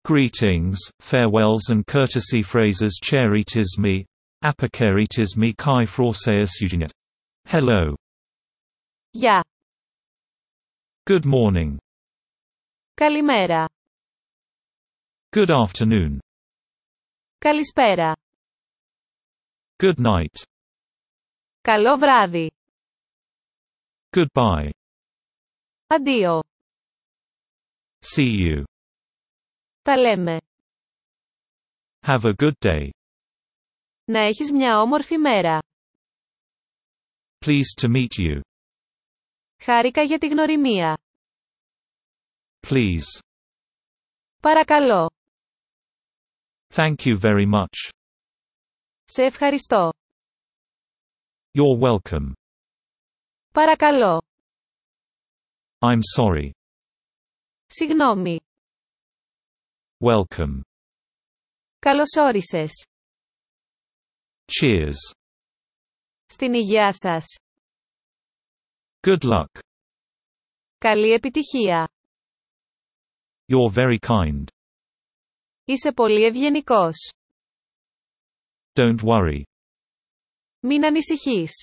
Greetings, farewells and courtesy phrases cheritismi, apokeritismi kai frauseus eugenit. Hello. Γεια. Good morning. Καλημέρα. Good afternoon. Καλησπέρα. Good night. Καλό βράδυ. Goodbye. Αντίο. See you. Τα λέμε. Have a good day. Να έχεις μια όμορφη μέρα. Pleased to meet you. Χάρηκα για τη γνωριμία. Please. Παρακαλώ. Thank you very much. Σε ευχαριστώ. You're welcome. Παρακαλώ. I'm sorry. Συγγνώμη. Welcome. Καλώς όρισες. Cheers. Στην υγεία σας. Good luck. Καλή επιτυχία. You're very kind. Είσαι πολύ ευγενικός. Don't worry. Μην ανησυχείς.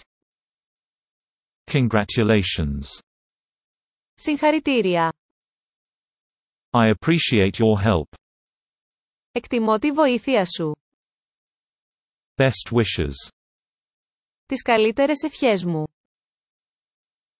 Congratulations. Συγχαρητήρια. I appreciate your help. Εκτιμώ τη βοήθεια σου. Best wishes. Τις καλύτερες ευχές μου.